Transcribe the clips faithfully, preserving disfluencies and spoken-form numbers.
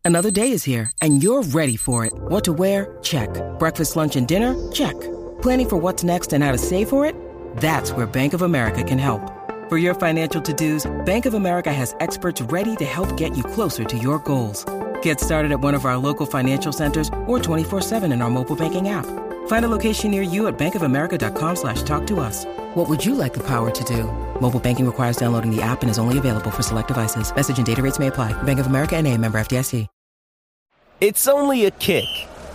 Another day is here, and you're ready for it. What to wear? Check. Breakfast, lunch, and dinner? Check. Planning for what's next and how to save for it? That's where Bank of America can help. For your financial to-dos, Bank of America has experts ready to help get you closer to your goals. Get started at one of our local financial centers or twenty-four seven in our mobile banking app. Find a location near you at bankofamerica.com slash talk to us. What would you like the power to do? Mobile banking requires downloading the app and is only available for select devices. Message and data rates may apply. Bank of America N A, member F D I C. It's only a kick,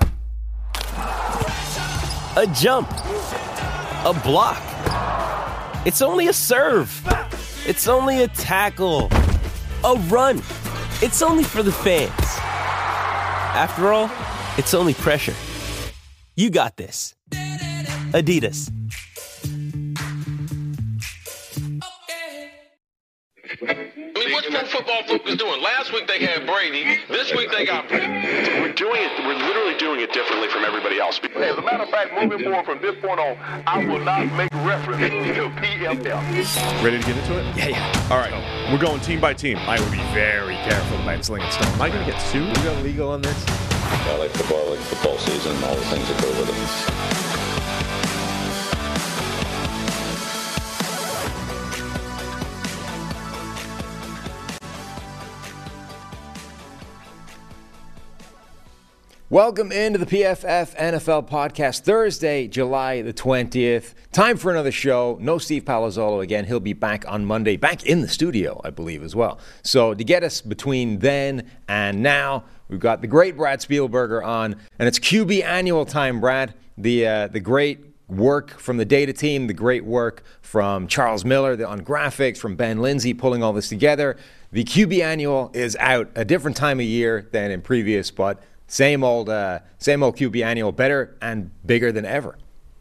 a jump, a block. It's only a serve. It's only a tackle, a run. It's only for the fans. After all, it's only pressure. You got this. Adidas. I mean, what's Pro Football Focus doing? Last week they had Brady. This week they got Brady. We're doing it. We're literally doing it differently from everybody else. As a matter of fact, moving forward from this point on, I will not make reference to P F L. Ready to get into it? Yeah, yeah. All right. We're going team by team. I would be very careful about slinging stuff. Am I going to get sued? We got legal on this? I like football, I like football season, and all the things that go with it. Welcome into the P F F N F L podcast, Thursday, July the twentieth. Time for another show. No Steve Palazzolo again. He'll be back on Monday, back in the studio, I believe, as well. So to get us between then and now, we've got the great Brad Spielberger on, and it's Q B annual time, Brad. The uh, the great work from the data team, the great work from Charles Miller the, on graphics, from Ben Lindsay pulling all this together. The Q B annual is out a different time of year than in previous, but Same old, uh, same old Q B annual, better and bigger than ever.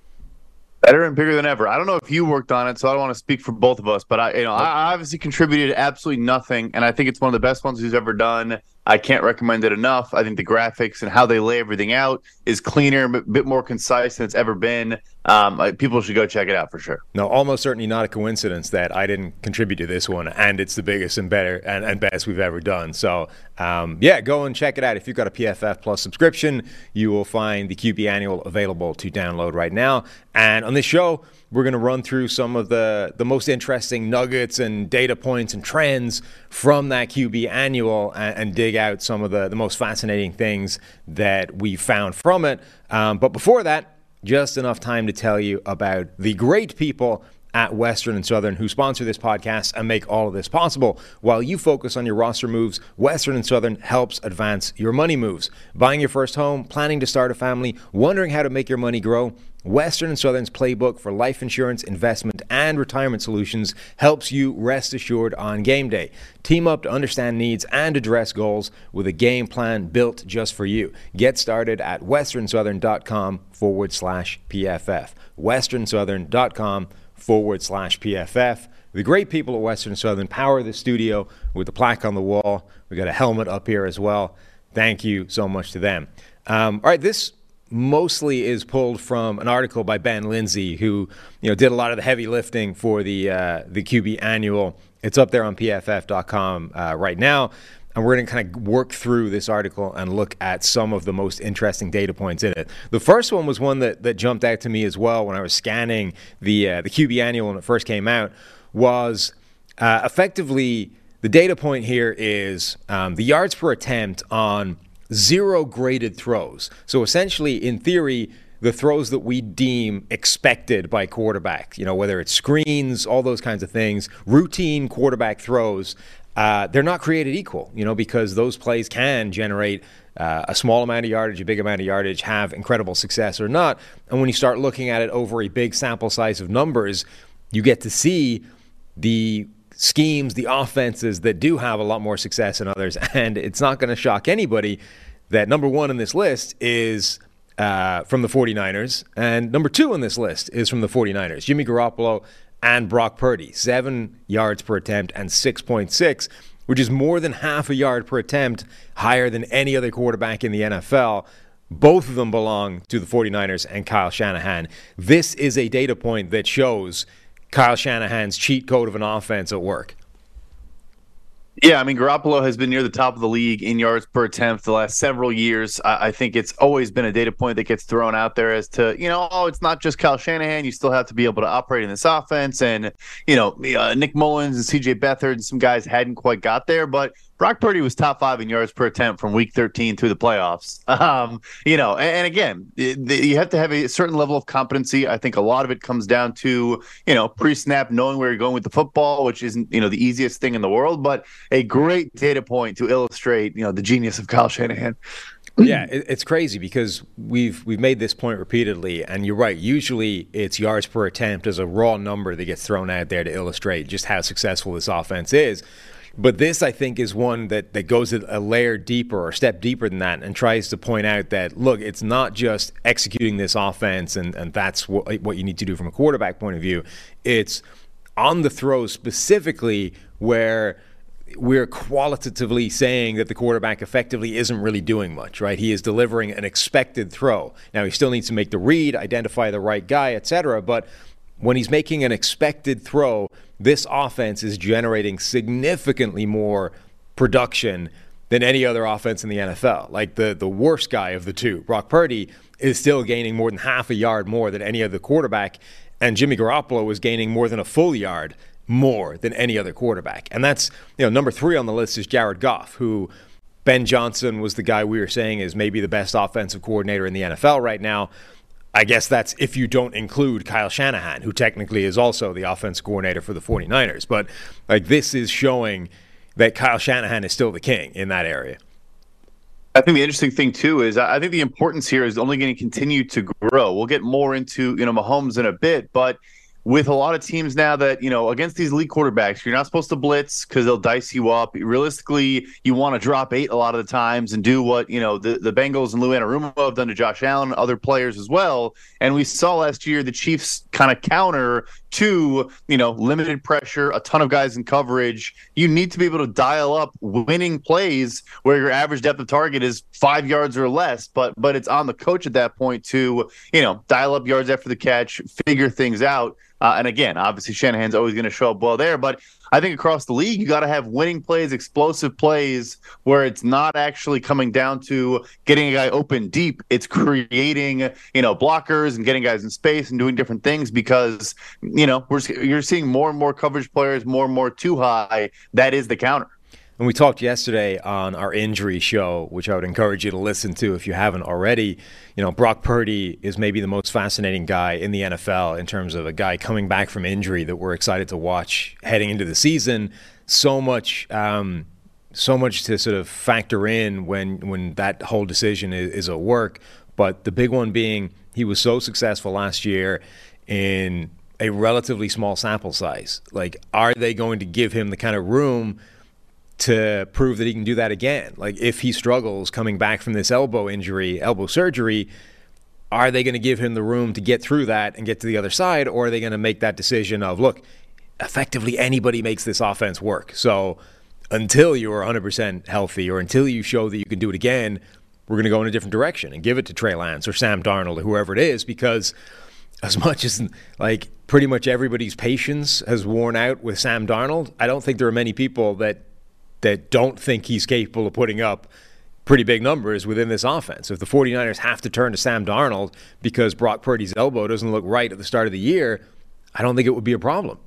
Better and bigger than ever. I don't know if you worked on it, so I don't want to speak for both of us. But I, you know, I obviously contributed absolutely nothing, and I think it's one of the best ones he's ever done. I can't recommend it enough. I think the graphics and how they lay everything out is cleaner, a bit more concise than it's ever been. Um, people should go check it out for sure. No, almost certainly not a coincidence that I didn't contribute to this one, and it's the biggest and better and, and best we've ever done. So, um, yeah, go and check it out. If you've got a P F F Plus subscription, you will find the Q B Annual available to download right now. And on this show, we're going to run through some of the, the most interesting nuggets and data points and trends from that Q B Annual and, and dig out some of the, the most fascinating things that we found from it. Um, but before that, just enough time to tell you about the great people at Western and Southern who sponsor this podcast and make all of this possible. While you focus on your roster moves, Western and Southern helps advance your money moves. Buying your first home, planning to start a family, wondering how to make your money grow, Western and Southern's playbook for life insurance, investment, and retirement solutions helps you rest assured on game day. Team up to understand needs and address goals with a game plan built just for you. Get started at westernsouthern.com forward slash PFF. westernsouthern.com forward slash PFF. The great people at Western Southern power the studio with the plaque on the wall. We got a helmet up here as well. Thank you so much to them. Um, all right, this mostly is pulled from an article by Ben Lindsay, who you know did a lot of the heavy lifting for the uh, the Q B Annual. It's up there on P F F dot com uh, right now, and we're going to kind of work through this article and look at some of the most interesting data points in it. The first one was one that, that jumped out to me as well when I was scanning the uh, the Q B Annual when it first came out, was uh, effectively the data point here is um, the yards per attempt on zero graded throws. So essentially, in theory, the throws that we deem expected by quarterbacks, you know, whether it's screens, all those kinds of things, routine quarterback throws, uh, they're not created equal, you know, because those plays can generate uh, a small amount of yardage, a big amount of yardage, have incredible success or not. And when you start looking at it over a big sample size of numbers, you get to see the schemes, the offenses that do have a lot more success than others. And it's not going to shock anybody that number one on this list is uh, from the 49ers, and number two on this list is from the 49ers, Jimmy Garoppolo and Brock Purdy, seven yards per attempt and six point six, which is more than half a yard per attempt, higher than any other quarterback in the N F L. Both of them belong to the 49ers and Kyle Shanahan. This is a data point that shows Kyle Shanahan's cheat code of an offense at work. Yeah, I mean, Garoppolo has been near the top of the league in yards per attempt the last several years. I, I think it's always been a data point that gets thrown out there as to, you know, oh, it's not just Kyle Shanahan. You still have to be able to operate in this offense. And, you know, uh, Nick Mullins and C J Beathard and some guys hadn't quite got there. But Brock Purdy was top five in yards per attempt from week thirteen through the playoffs. Um, you know, and, and again, it, the, you have to have a certain level of competency. I think a lot of it comes down to, you know, pre-snap, knowing where you're going with the football, which isn't, you know, the easiest thing in the world, but a great data point to illustrate, you know, the genius of Kyle Shanahan. Yeah, it, it's crazy because we've we've made this point repeatedly, and you're right. Usually it's yards per attempt as a raw number that gets thrown out there to illustrate just how successful this offense is. But this, I think, is one that, that goes a layer deeper or a step deeper than that and tries to point out that, look, it's not just executing this offense and, and that's what, what you need to do from a quarterback point of view. It's on the throw specifically where we're qualitatively saying that the quarterback effectively isn't really doing much, right? He is delivering an expected throw. Now, he still needs to make the read, identify the right guy, et cetera, but when he's making an expected throw, this offense is generating significantly more production than any other offense in the N F L. Like the, the worst guy of the two, Brock Purdy, is still gaining more than half a yard more than any other quarterback, and Jimmy Garoppolo is gaining more than a full yard more than any other quarterback. And that's, you know, number three on the list is Jared Goff, who Ben Johnson was the guy we were saying is maybe the best offensive coordinator in the N F L right now. I guess that's if you don't include Kyle Shanahan, who technically is also the offensive coordinator for the 49ers. But like this is showing that Kyle Shanahan is still the king in that area. I think the interesting thing, too, is I think the importance here is only going to continue to grow. We'll get more into, you know, Mahomes in a bit, but with a lot of teams now that, you know, against these elite quarterbacks, you're not supposed to blitz because they'll dice you up. Realistically, you want to drop eight a lot of the times and do what, you know, the, the Bengals and Lou Anarumo have done to Josh Allen and other players as well. And we saw last year the Chiefs kind of counter to, you know, limited pressure, a ton of guys in coverage. You need to be able to dial up winning plays where your average depth of target is five yards or less, but but it's on the coach at that point to, you know, dial up yards after the catch, figure things out. Uh, and again, obviously Shanahan's always going to show up well there, but I think across the league, you got to have winning plays, explosive plays where it's not actually coming down to getting a guy open deep. It's creating, you know, blockers and getting guys in space and doing different things because, you know, we're you're seeing more and more coverage players, more and more too high. That is the counter. And we talked yesterday on our injury show, which I would encourage you to listen to if you haven't already. You know, Brock Purdy is maybe the most fascinating guy in the N F L in terms of a guy coming back from injury that we're excited to watch heading into the season. So much, um, so much to sort of factor in when when that whole decision is, is at work. But the big one being he was so successful last year in a relatively small sample size. Like, are they going to give him the kind of room to prove that he can do that again? Like, if he struggles coming back from this elbow injury, elbow surgery, are they going to give him the room to get through that and get to the other side, or are they going to make that decision of, look, effectively anybody makes this offense work. So until you're one hundred percent healthy or until you show that you can do it again, we're going to go in a different direction and give it to Trey Lance or Sam Darnold or whoever it is, because as much as like pretty much everybody's patience has worn out with Sam Darnold, I don't think there are many people that that don't think he's capable of putting up pretty big numbers within this offense. If the 49ers have to turn to Sam Darnold because Brock Purdy's elbow doesn't look right at the start of the year, I don't think it would be a problem.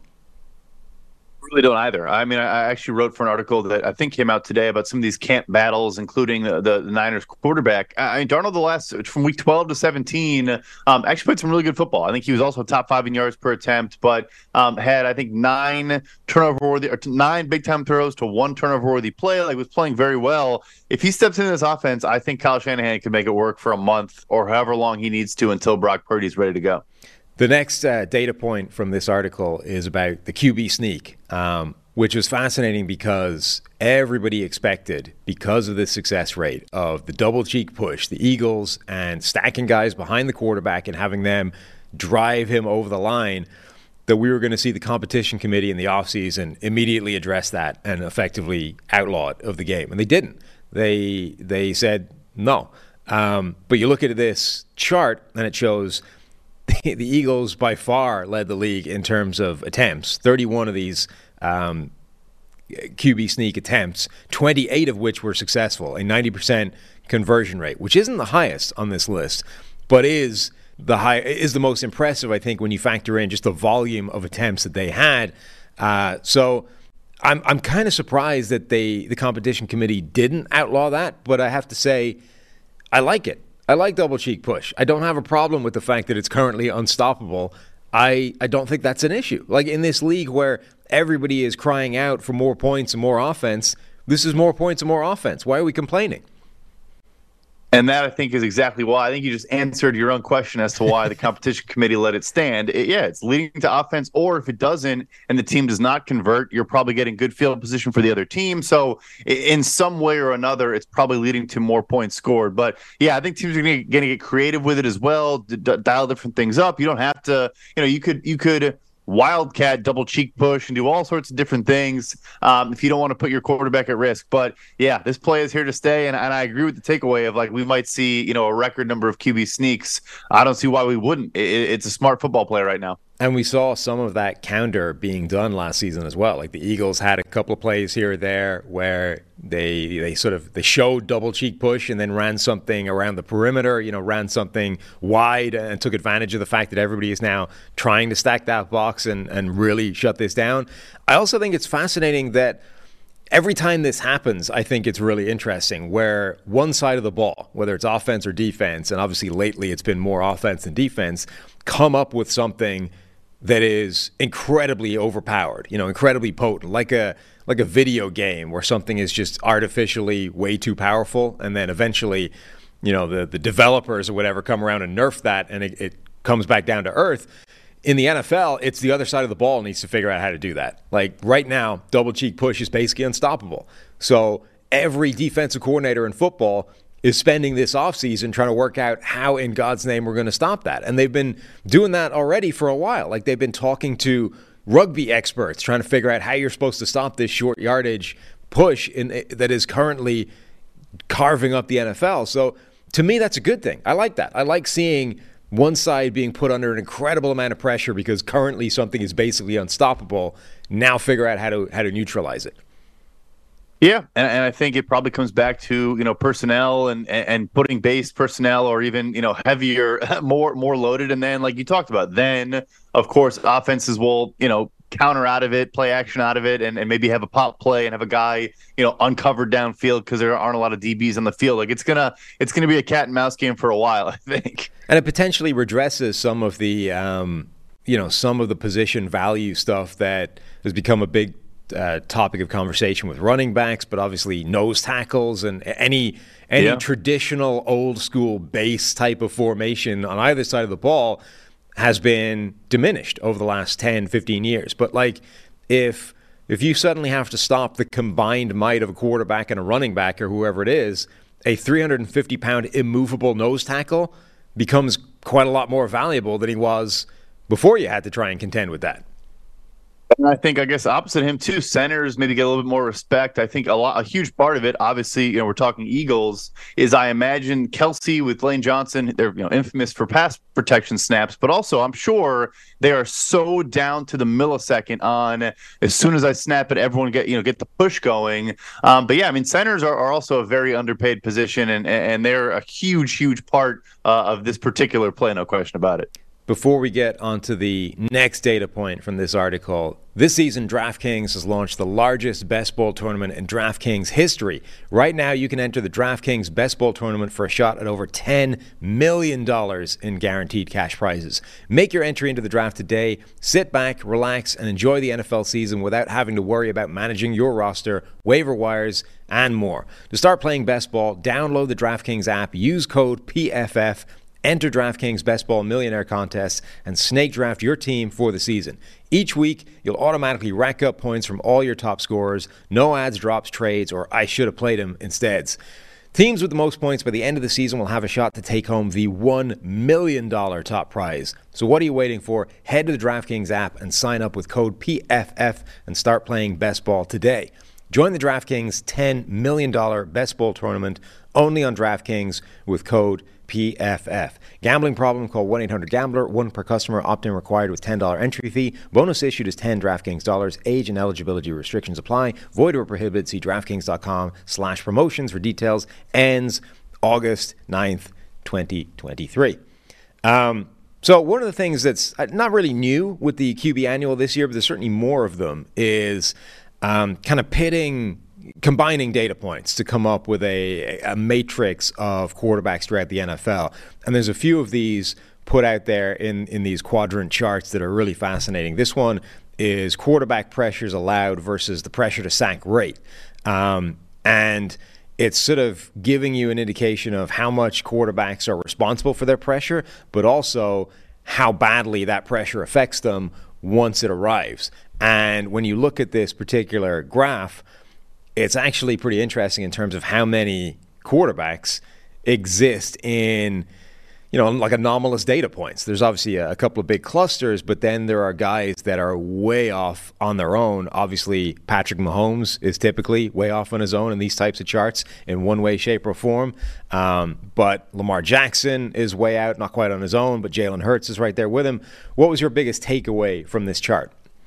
Really don't either. I mean, I actually wrote for an article that I think came out today about some of these camp battles, including the, the, the Niners quarterback. I mean, Darnold, the last from week twelve to seventeen, um, actually played some really good football. I think he was also top five in yards per attempt, but um, had I think nine turnover worthy or nine big time throws to one turnover worthy play. Like, was playing very well. If he steps into this offense, I think Kyle Shanahan can make it work for a month or however long he needs to until Brock Purdy's ready to go. The next uh, data point from this article is about the Q B sneak, um, which was fascinating because everybody expected, because of the success rate of the double cheek push, the Eagles, and stacking guys behind the quarterback and having them drive him over the line, that we were going to see the competition committee in the offseason immediately address that and effectively outlaw it of the game. And they didn't. They, they said no. Um, but you look at this chart and it shows the Eagles by far led the league in terms of attempts. thirty-one of these um, Q B sneak attempts, twenty-eight of which were successful, a ninety percent conversion rate, which isn't the highest on this list, but is the high is the most impressive, I think, when you factor in just the volume of attempts that they had. Uh, so I'm I'm kind of surprised that they the competition committee didn't outlaw that, but I have to say I like it. I like double cheek push. I don't have a problem with the fact that it's currently unstoppable. I, I don't think that's an issue. Like in this league where everybody is crying out for more points and more offense, this is more points and more offense. Why are we complaining? And that, I think, is exactly why. I think you just answered your own question as to why the competition committee let it stand. It, yeah, it's leading to offense, or if it doesn't and the team does not convert, you're probably getting good field position for the other team. So in some way or another, it's probably leading to more points scored. But, yeah, I think teams are going to get creative with it as well, d- d- dial different things up. You don't have to, you know, you could you could – wildcat double cheek push and do all sorts of different things um, if you don't want to put your quarterback at risk. But yeah, this play is here to stay, and, and I agree with the takeaway of like we might see you know a record number of Q B sneaks. I don't see why we wouldn't. It, it's a smart football play right now. And we saw some of that counter being done last season as well. Like the Eagles had a couple of plays here or there where they they sort of they showed double cheek push and then ran something around the perimeter, you know, ran something wide and took advantage of the fact that everybody is now trying to stack that box and, and really shut this down. I also think it's fascinating that every time this happens, I think it's really interesting where one side of the ball, whether it's offense or defense, and obviously lately it's been more offense than defense, come up with something that is incredibly overpowered, you know, incredibly potent, like a like a video game where something is just artificially way too powerful, and then eventually, you know, the, the developers or whatever come around and nerf that, and it, it comes back down to earth. In the N F L, it's the other side of the ball needs to figure out how to do that. Like right now, double cheek push is basically unstoppable. So every defensive coordinator in football is spending this offseason trying to work out how in God's name we're going to stop that. And they've been doing that already for a while. Like they've been talking to rugby experts trying to figure out how you're supposed to stop this short yardage push in, that is currently carving up the N F L. So to me, that's a good thing. I like that. I like seeing one side being put under an incredible amount of pressure because currently something is basically unstoppable. Now figure out how to how to neutralize it. Yeah, and, and I think it probably comes back to you know personnel and and putting base personnel or even you know heavier, more more loaded, and then like you talked about, then of course offenses will you know counter out of it, play action out of it, and, and maybe have a pop play and have a guy you know uncovered downfield because there aren't a lot of D Bs on the field. Like it's gonna it's gonna be a cat and mouse game for a while, I think. And it potentially redresses some of the um, you know some of the position value stuff that has become a big Uh, topic of conversation with running backs, but obviously nose tackles and any any yeah. traditional old school base type of formation on either side of the ball has been diminished over the last ten, fifteen years. But like if if you suddenly have to stop the combined might of a quarterback and a running back or whoever it is, a three hundred fifty pound immovable nose tackle becomes quite a lot more valuable than he was before you had to try and contend with that. And I think, I guess, opposite him too, centers maybe get a little bit more respect. I think a lot, a huge part of it, obviously, you know, we're talking Eagles, is I imagine Kelsey with Lane Johnson, they're you know infamous for pass protection snaps, but also I'm sure they are so down to the millisecond on as soon as I snap it, everyone get you know get the push going. Um, but yeah, I mean, centers are, are also a very underpaid position, and and they're a huge, huge part uh, of this particular play, no question about it. Before we get onto the next data point from this article, this season DraftKings has launched the largest best ball tournament in DraftKings history. Right now, you can enter the DraftKings Best Ball Tournament for a shot at over ten million dollars in guaranteed cash prizes. Make your entry into the draft today. Sit back, relax, and enjoy the N F L season without having to worry about managing your roster, waiver wires, and more. To start playing best ball, download the DraftKings app, use code P F F, enter DraftKings Best Ball Millionaire Contest, and snake draft your team for the season. Each week, you'll automatically rack up points from all your top scorers. No ads, drops, trades, or I should have played him insteads. Teams with the most points by the end of the season will have a shot to take home the one million dollars top prize. So what are you waiting for? Head to the DraftKings app and sign up with code P F F and start playing best ball today. Join the DraftKings ten million dollars Best Ball Tournament only on DraftKings with code P F F. Gambling problem? Call one eight hundred gambler, one per customer, opt-in required with ten dollars entry fee. Bonus issued is ten DraftKings dollars. Age and eligibility restrictions apply. Void or prohibited. See DraftKings.com slash promotions for details. Ends August ninth, twenty twenty-three. Um, so one of the things that's not really new with the Q B Annual this year, but there's certainly more of them, is um, kind of pitting combining data points to come up with a, a matrix of quarterbacks throughout the N F L. And there's a few of these put out there in, in these quadrant charts that are really fascinating. This one is quarterback pressures allowed versus the pressure to sack rate. Um, and it's sort of giving you an indication of how much quarterbacks are responsible for their pressure, but also how badly that pressure affects them once it arrives. And when you look at this particular graph, it's actually pretty interesting in terms of how many quarterbacks exist in, you know, like anomalous data points. There's obviously a, a couple of big clusters, but then there are guys that are way off on their own. Obviously, Patrick Mahomes is typically way off on his own in these types of charts in one way, shape, or form. Um, but Lamar Jackson is way out, not quite on his own, but Jalen Hurts is right there with him. What was your biggest takeaway from this chart?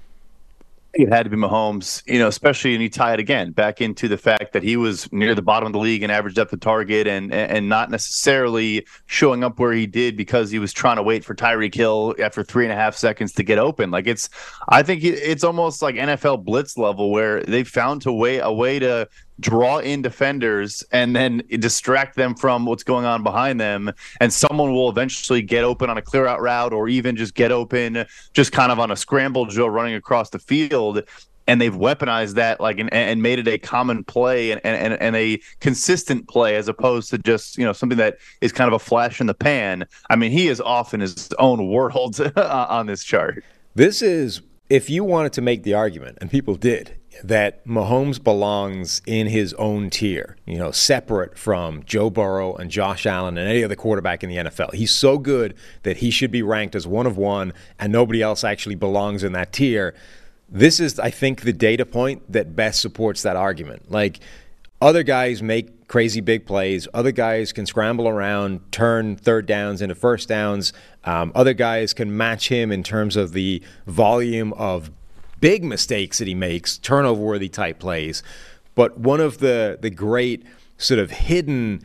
It had to be Mahomes, you know, especially, and you tie it again back into the fact that he was near the bottom of the league in average depth of target and and not necessarily showing up where he did because he was trying to wait for Tyreek Hill after three and a half seconds to get open. Like it's, I think it's almost like N F L blitz level where they found to way a way to draw in defenders and then distract them from what's going on behind them, and someone will eventually get open on a clear out route or even just get open just kind of on a scramble drill running across the field. And they've weaponized that like and, and made it a common play and, and, and a consistent play as opposed to just, you know, something that is kind of a flash in the pan. I mean, he is off in his own world on this chart. This is, if you wanted to make the argument, and people did, that Mahomes belongs in his own tier, you know, separate from Joe Burrow and Josh Allen and any other quarterback in the N F L. He's so good that he should be ranked as one of one, and nobody else actually belongs in that tier. This is, I think, the data point that best supports that argument. Like, other guys make crazy big plays. Other guys can scramble around, turn third downs into first downs. Um, other guys can match him in terms of the volume of big mistakes that he makes, turnover-worthy type plays. But one of the, the great sort of hidden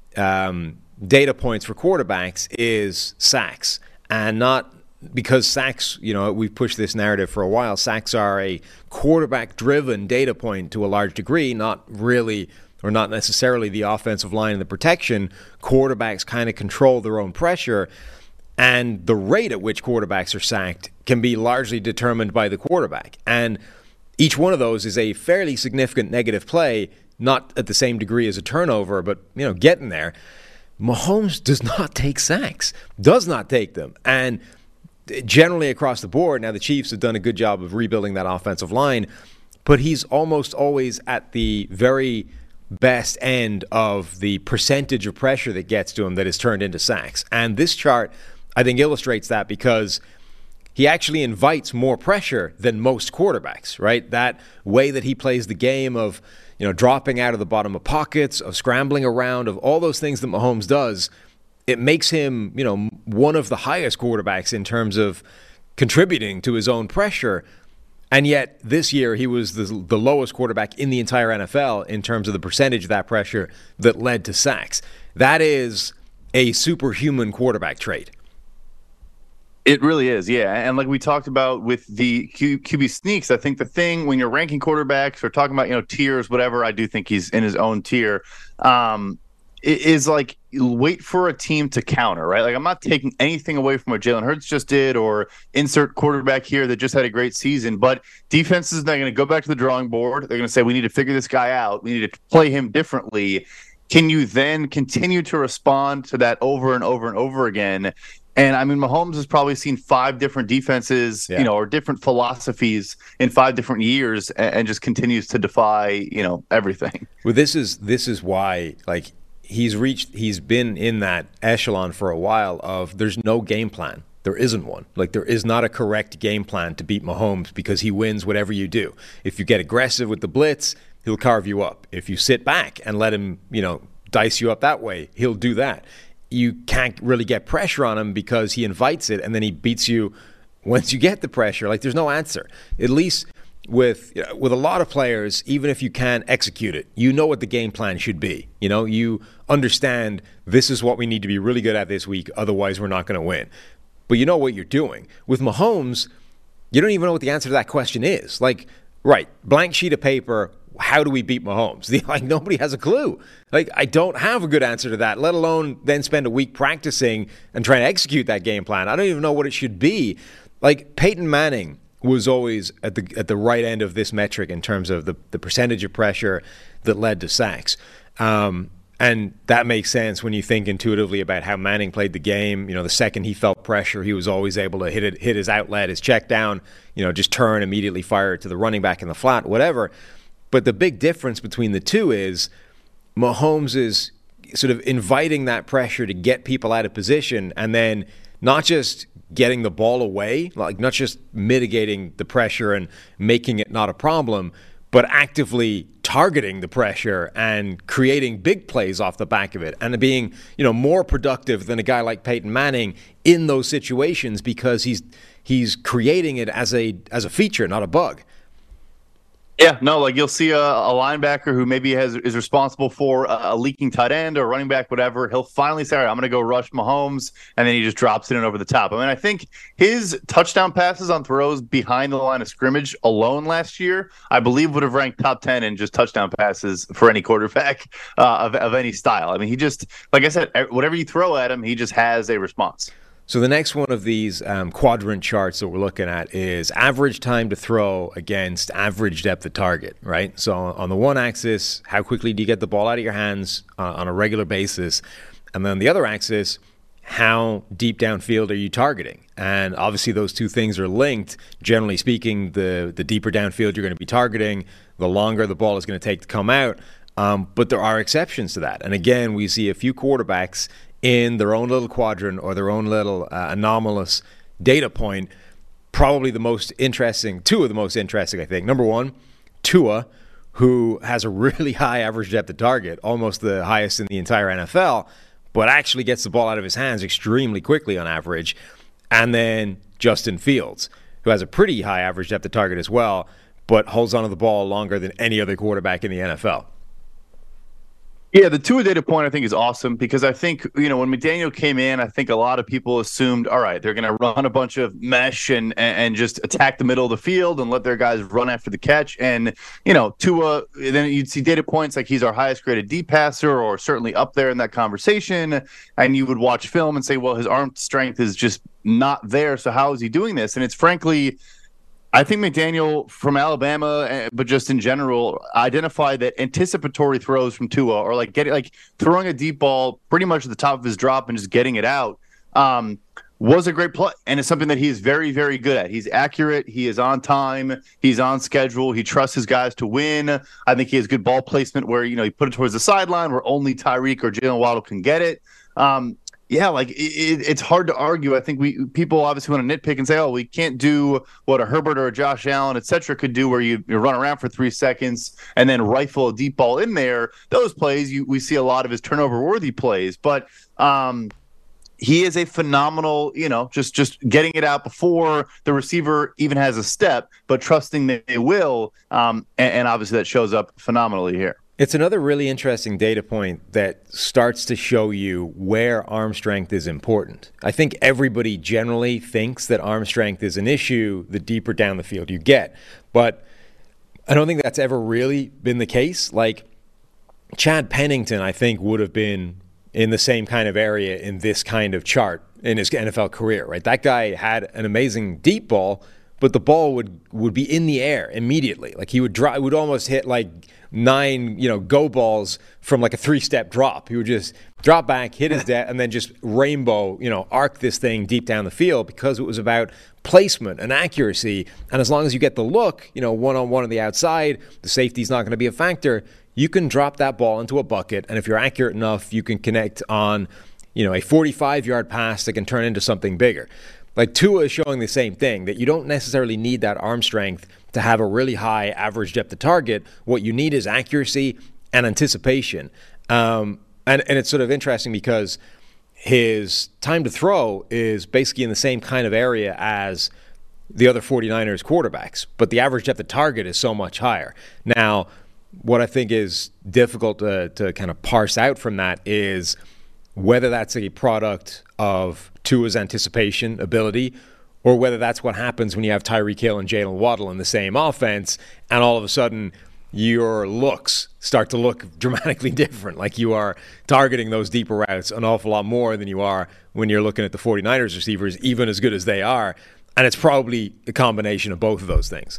um, data points for quarterbacks is sacks. And not because sacks, you know, we've pushed this narrative for a while, sacks are a quarterback-driven data point to a large degree, not really or not necessarily the offensive line and the protection. Quarterbacks kind of control their own pressure. And the rate at which quarterbacks are sacked can be largely determined by the quarterback. And each one of those is a fairly significant negative play, not at the same degree as a turnover, but, you know, getting there. Mahomes does not take sacks, does not take them. And generally across the board, now the Chiefs have done a good job of rebuilding that offensive line, but he's almost always at the very best end of the percentage of pressure that gets to him that is turned into sacks. And this chart, I think, illustrates that because he actually invites more pressure than most quarterbacks, right? That way that he plays the game of, you know, dropping out of the bottom of pockets, of scrambling around, of all those things that Mahomes does, it makes him, you know, one of the highest quarterbacks in terms of contributing to his own pressure. And yet this year he was the, the lowest quarterback in the entire N F L in terms of the percentage of that pressure that led to sacks. That is a superhuman quarterback trait. It really is, yeah. And like we talked about with the Q, QB sneaks, I think the thing when you're ranking quarterbacks or talking about, you know, tiers, whatever, I do think he's in his own tier, um, is like wait for a team to counter, right? Like I'm not taking anything away from what Jalen Hurts just did or insert quarterback here that just had a great season, but defenses are going to go back to the drawing board. They're going to say, we need to figure this guy out. We need to play him differently. Can you then continue to respond to that over and over and over again? And I mean, Mahomes has probably seen five different defenses, yeah. you know, or different philosophies in five different years, and, and just continues to defy, you know, everything. Well, this is this is why, like, he's reached, he's been in that echelon for a while of there's no game plan. There isn't one. Like, there is not a correct game plan to beat Mahomes because he wins whatever you do. If you get aggressive with the blitz, he'll carve you up. If you sit back and let him, you know, dice you up that way, he'll do that. You can't really get pressure on him because he invites it, and then he beats you once you get the pressure. Like, there's no answer. At least with you know, with a lot of players, even if you can't execute it, you know what the game plan should be. You know, you understand this is what we need to be really good at this week, otherwise we're not going to win. But you know what you're doing. With Mahomes, you don't even know what the answer to that question is. Like, right, blank sheet of paper, how do we beat Mahomes? Like, nobody has a clue. Like, I don't have a good answer to that, let alone then spend a week practicing and trying to execute that game plan. I don't even know what it should be. Like, Peyton Manning was always at the at the right end of this metric in terms of the, the percentage of pressure that led to sacks. Um, and that makes sense when you think intuitively about how Manning played the game. You know, the second he felt pressure, he was always able to hit it, hit his outlet, his check down, you know, just turn, immediately fire it to the running back in the flat, whatever. But the big difference between the two is Mahomes is sort of inviting that pressure to get people out of position, and then not just getting the ball away, like not just mitigating the pressure and making it not a problem, but actively targeting the pressure and creating big plays off the back of it, and being, you know, more productive than a guy like Peyton Manning in those situations because he's he's creating it as a as a feature, not a bug. Yeah, no, like you'll see a, a linebacker who maybe has is responsible for a, a leaking tight end or running back, whatever. He'll finally say, all right, I'm going to go rush Mahomes, and then he just drops it in over the top. I mean, I think his touchdown passes on throws behind the line of scrimmage alone last year, I believe would have ranked top ten in just touchdown passes for any quarterback uh, of, of any style. I mean, he just, like I said, whatever you throw at him, he just has a response. So the next one of these um, quadrant charts that we're looking at is average time to throw against average depth of target, right? So on the one axis, how quickly do you get the ball out of your hands uh, on a regular basis? And then the other axis, how deep downfield are you targeting? And obviously those two things are linked. Generally speaking, the, the deeper downfield you're going to be targeting, the longer the ball is going to take to come out. Um, but there are exceptions to that. And again, we see a few quarterbacks in their own little quadrant or their own little uh, anomalous data point. Probably the most interesting, two of the most interesting, I think. Number one, Tua, who has a really high average depth of target, almost the highest in the entire N F L, but actually gets the ball out of his hands extremely quickly on average. And then Justin Fields, who has a pretty high average depth of target as well, but holds onto the ball longer than any other quarterback in the N F L. Yeah, the Tua data point I think is awesome because I think, you know, when McDaniel came in, I think a lot of people assumed, all right, they're going to run a bunch of mesh and, and just attack the middle of the field and let their guys run after the catch. And, you know, Tua, then you'd see data points like he's our highest graded deep passer or certainly up there in that conversation. And you would watch film and say, well, his arm strength is just not there. So how is he doing this? And it's frankly, I think McDaniel from Alabama, but just in general, identified that anticipatory throws from Tua, or like getting like throwing a deep ball pretty much at the top of his drop and just getting it out, um, was a great play, and it's something that he is very, very good at. He's accurate. He is on time. He's on schedule. He trusts his guys to win. I think he has good ball placement where, you know, he put it towards the sideline where only Tyreek or Jalen Waddle can get it. Um, Yeah, like it, it's hard to argue. I think we people obviously want to nitpick and say, "Oh, we can't do what a Herbert or a Josh Allen, et cetera, could do, where you, you run around for three seconds and then rifle a deep ball in there." Those plays, you, we see a lot of his turnover-worthy plays, but um, he is a phenomenal, you know, just just getting it out before the receiver even has a step, but trusting that they will, um, and, and obviously that shows up phenomenally here. It's another really interesting data point that starts to show you where arm strength is important. I think everybody generally thinks that arm strength is an issue the deeper down the field you get. But I don't think that's ever really been the case. Like Chad Pennington, I think, would have been in the same kind of area in this kind of chart in his N F L career, right? That guy had an amazing deep ball, but the ball would, would be in the air immediately. Like he would dry, would almost hit like nine, you know, go balls from like a three-step drop. He would just drop back, hit his debt, and then just rainbow, you know, arc this thing deep down the field because it was about placement and accuracy. And as long as you get the look, you know, one-on-one on the outside, the safety's not going to be a factor. You can drop that ball into a bucket, and if you're accurate enough, you can connect on, you know, a forty-five-yard pass that can turn into something bigger. Like Tua is showing the same thing, that you don't necessarily need that arm strength to have a really high average depth of target. What you need is accuracy and anticipation. Um, and, and it's sort of interesting because his time to throw is basically in the same kind of area as the other 49ers quarterbacks, but the average depth of target is so much higher. Now, what I think is difficult to, to kind of parse out from that is whether that's a product of Tua's anticipation ability or whether that's what happens when you have Tyreek Hill and Jalen Waddle in the same offense and all of a sudden your looks start to look dramatically different. Like you are targeting those deeper routes an awful lot more than you are when you're looking at the 49ers receivers, even as good as they are. And it's probably a combination of both of those things.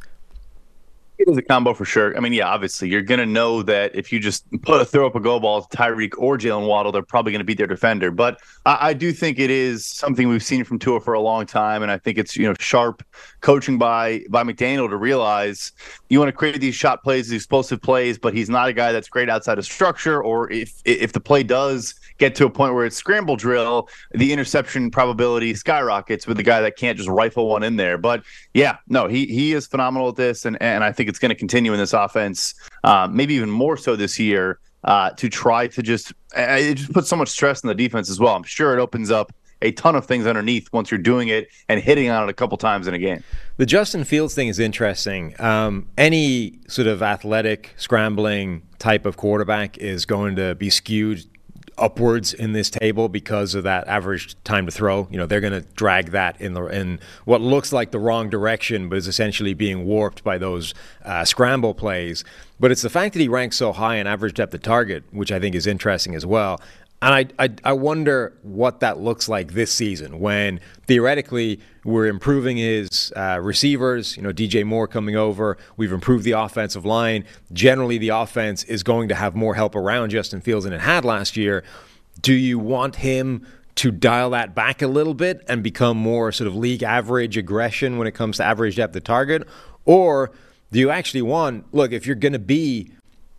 It is a combo for sure. I mean, yeah, obviously, you're going to know that if you just put throw up a go ball to Tyreek or Jalen Waddle, they're probably going to beat their defender. But I, I do think it is something we've seen from Tua for a long time, and I think it's you know sharp coaching by by McDaniel to realize you want to create these shot plays, these explosive plays, but he's not a guy that's great outside of structure. Or if if the play does get to a point where it's scramble drill, the interception probability skyrockets with the guy that can't just rifle one in there. But yeah, no, he he is phenomenal at this, and and I think it's going to continue in this offense, uh, maybe even more so this year, uh, to try to just it just puts so much stress on the defense as well. I'm sure it opens up a ton of things underneath once you're doing it and hitting on it a couple times in a game. The Justin Fields thing is interesting. Um, any sort of athletic, scrambling type of quarterback is going to be skewed upwards in this table because of that average time to throw. You know, they're going to drag that in the in what looks like the wrong direction, but is essentially being warped by those uh, scramble plays. But it's the fact that he ranks so high in average depth of target, which I think is interesting as well. And I, I I wonder what that looks like this season when theoretically we're improving his uh, receivers, you know, D J Moore coming over. We've improved the offensive line. Generally, the offense is going to have more help around Justin Fields than it had last year. Do you want him to dial that back a little bit and become more sort of league average aggression when it comes to average depth of target? Or do you actually want, look, if you're going to be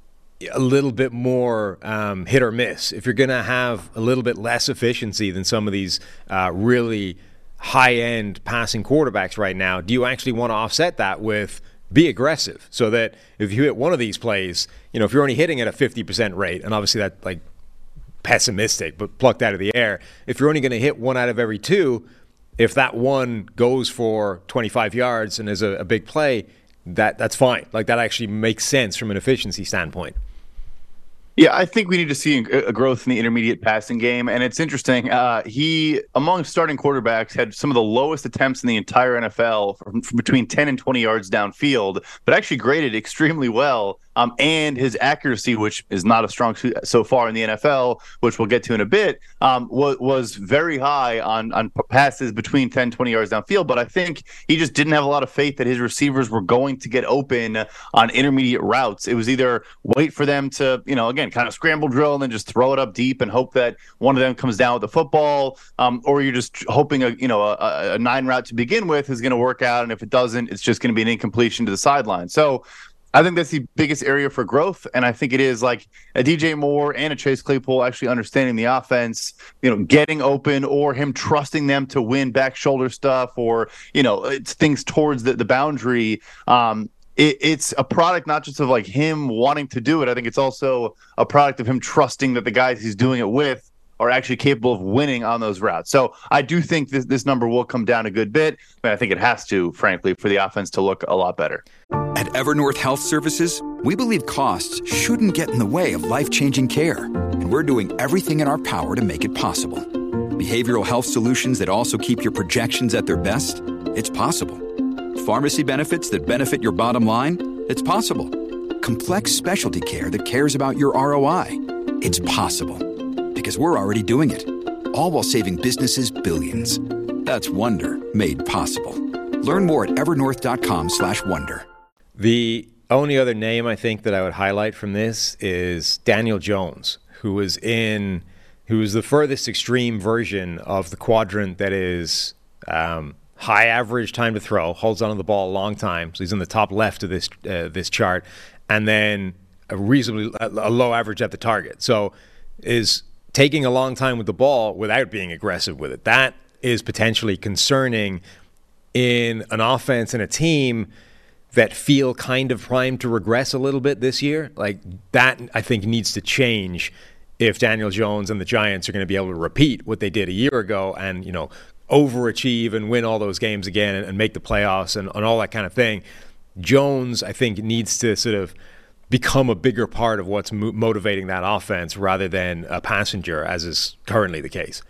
a little bit more um, hit or miss, if you're going to have a little bit less efficiency than some of these uh, really high-end passing quarterbacks right now, do you actually want to offset that with be aggressive so that if you hit one of these plays, you know, if you're only hitting at a fifty percent rate, and obviously that like pessimistic, but plucked out of the air, if you're only going to hit one out of every two, if that one goes for twenty-five yards and is a, a big play, that that's fine. Like that actually makes sense from an efficiency standpoint. Yeah, I think we need to see a growth in the intermediate passing game. And it's interesting. Uh, he, among starting quarterbacks, had some of the lowest attempts in the entire N F L from, from between ten and twenty yards downfield, but actually graded extremely well. Um, and his accuracy, which is not a strong suit so far in the N F L, which we'll get to in a bit, um, was, was very high on, on passes between ten, twenty yards downfield. But I think he just didn't have a lot of faith that his receivers were going to get open on intermediate routes. It was either wait for them to, you know, again, kind of scramble drill and then just throw it up deep and hope that one of them comes down with the football, um, or you're just hoping a, you know, a, a nine route to begin with is going to work out. And if it doesn't, it's just going to be an incompletion to the sideline. So I think that's the biggest area for growth, and I think it is like a D J Moore and a Chase Claypool actually understanding the offense, you know, getting open, or him trusting them to win back shoulder stuff, or, you know, it's things towards the, the boundary. Um, it, it's a product not just of like him wanting to do it. I think it's also a product of him trusting that the guys he's doing it with are actually capable of winning on those routes. So I do think this, this number will come down a good bit, but I think it has to, frankly, for the offense to look a lot better. At Evernorth Health Services, we believe costs shouldn't get in the way of life-changing care, and we're doing everything in our power to make it possible. Behavioral health solutions that also keep your projections at their best? It's possible. Pharmacy benefits that benefit your bottom line? It's possible. Complex specialty care that cares about your R O I? It's possible. Because we're already doing it, all while saving businesses billions. That's Wonder made possible. Learn more at evernorth.com slash wonder. The only other name I think that I would highlight from this is Daniel Jones, who was in, who was the furthest extreme version of the quadrant that is um, high average time to throw, holds onto the ball a long time, so he's in the top left of this uh, this chart, and then a reasonably a low average at the target. So is taking a long time with the ball without being aggressive with it. That is potentially concerning in an offense and a team that feel kind of primed to regress a little bit this year. Like that, I think, needs to change if Daniel Jones and the Giants are going to be able to repeat what they did a year ago and, you know, overachieve and win all those games again and, and make the playoffs and, and all that kind of thing. Jones, I think, needs to sort of become a bigger part of what's mo- motivating that offense rather than a passenger, as is currently the case.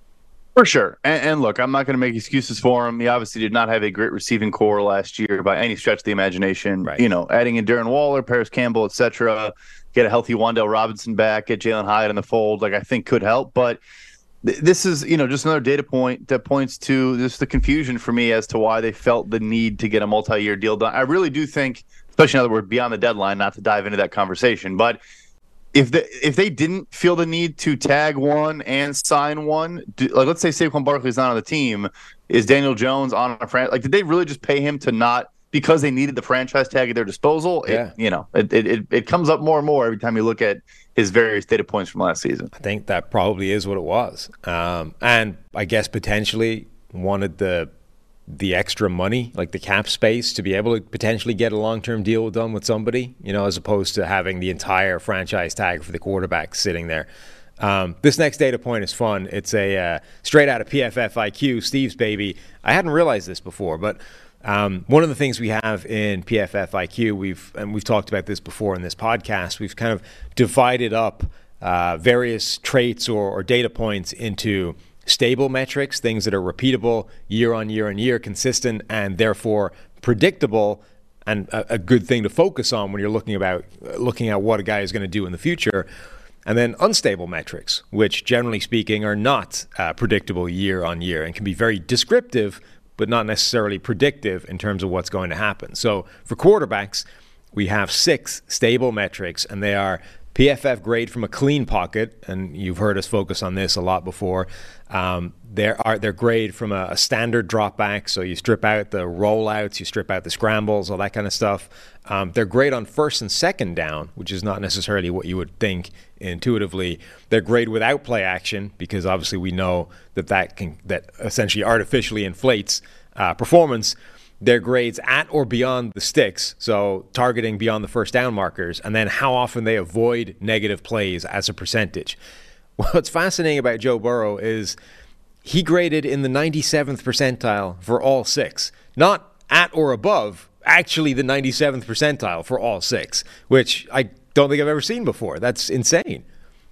For sure. And, and look, I'm not going to make excuses for him. He obviously did not have a great receiving core last year by any stretch of the imagination. Right. You know, adding in Darren Waller, Paris Campbell, et cetera, get a healthy Wan'Dale Robinson back, get Jalen Hyatt in the fold, like I think could help. But th- this is, you know, just another data point that points to this the confusion for me as to why they felt the need to get a multi-year deal done. I really do think, especially now that we're beyond the deadline, not to dive into that conversation, but If the if they didn't feel the need to tag one and sign one, do, like let's say Saquon Barkley's not on the team, is Daniel Jones on a franchise? Like, did they really just pay him to not because they needed the franchise tag at their disposal? Yeah. It, you know, it, it it comes up more and more every time you look at his various data points from last season. I think that probably is what it was, um, and I guess potentially wanted the. the extra money, like the cap space, to be able to potentially get a long-term deal done with somebody, you know, as opposed to having the entire franchise tag for the quarterback sitting there. Um, this next data point is fun. It's a uh, straight out of P F F I Q, Steve's baby. I hadn't realized this before, but um, one of the things we have in P F F I Q, we've and we've talked about this before in this podcast, we've kind of divided up uh, various traits or, or data points into stable metrics, things that are repeatable year on year on year, consistent, and therefore predictable, and a, a good thing to focus on when you're looking about looking at what a guy is going to do in the future. And then unstable metrics, which generally speaking are not uh, predictable year on year and can be very descriptive, but not necessarily predictive in terms of what's going to happen. So for quarterbacks, we have six stable metrics, and they are P F F grade from a clean pocket, and you've heard us focus on this a lot before. Um, there are their grade from a, a standard drop back, so you strip out the rollouts, you strip out the scrambles, all that kind of stuff. Um, they're great on first and second down, which is not necessarily what you would think intuitively. They're great without play action, because obviously we know that that can that essentially artificially inflates uh, performance. Their grades at or beyond the sticks, so targeting beyond the first down markers, and then how often they avoid negative plays as a percentage. What's fascinating about Joe Burrow is he graded in the ninety-seventh percentile for all six. Not at or above, actually the ninety-seventh percentile for all six, which I don't think I've ever seen before. That's insane.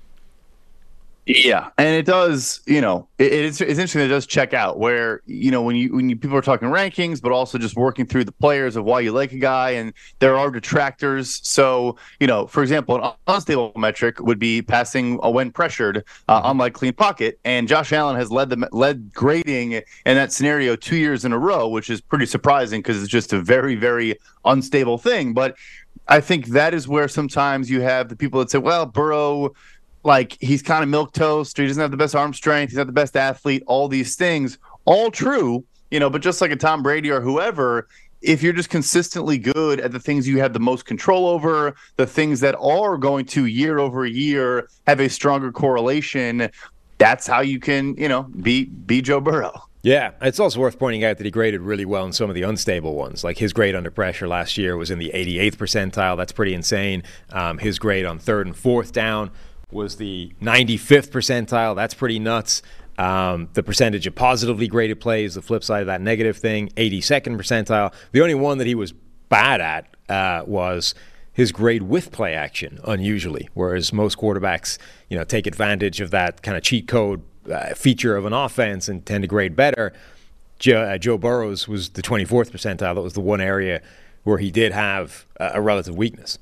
Yeah, and it does, you know, it, it's it's interesting. It does check out where, you know, when you when you people are talking rankings, but also just working through the players of why you like a guy, and there are detractors. So, you know, for example, an unstable metric would be passing when pressured, uh, unlike clean pocket. And Josh Allen has led the led grading in that scenario two years in a row, which is pretty surprising because it's just a very very unstable thing. But I think that is where sometimes you have the people that say, well, Burrow, like, he's kind of milquetoast, or he doesn't have the best arm strength, he's not the best athlete, all these things, all true, you know, but just like a Tom Brady or whoever, if you're just consistently good at the things you have the most control over, the things that are going to year over year have a stronger correlation, that's how you can, you know, be, be Joe Burrow. Yeah, it's also worth pointing out that he graded really well in some of the unstable ones. Like his grade under pressure last year was in the eighty-eighth percentile. That's pretty insane. Um, his grade on third and fourth down was the ninety-fifth percentile. That's pretty nuts. Um, the percentage of positively graded plays, the flip side of that negative thing, eighty-second percentile. The only one that he was bad at uh, was his grade with play action, unusually, whereas most quarterbacks, you know, take advantage of that kind of cheat code uh, feature of an offense and tend to grade better. Joe, uh, Joe Burrow's was the twenty-fourth percentile. That was the one area where he did have uh, a relative weakness.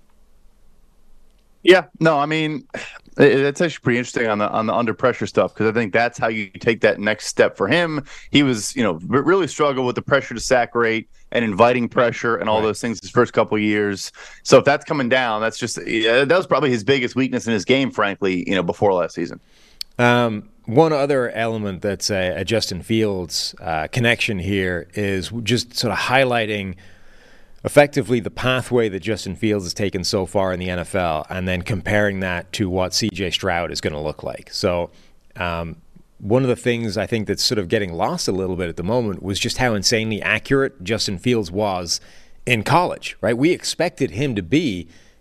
Yeah, no, I mean, it's actually pretty interesting on the on the under pressure stuff, because I think that's how you take that next step for him. He was, you know, really struggled with the pressure to sack rate and inviting pressure and all right. those things his first couple of years. So if that's coming down, that's just yeah, that was probably his biggest weakness in his game, frankly, you know, before last season. Um, one other element that's a, a Justin Fields uh, connection here is just sort of highlighting effectively the pathway that Justin Fields has taken so far in the N F L, and then comparing that to what C J Stroud is going to look like. So um, one of the things I think that's sort of getting lost a little bit at the moment was just how insanely accurate Justin Fields was in college, right? We expected him to be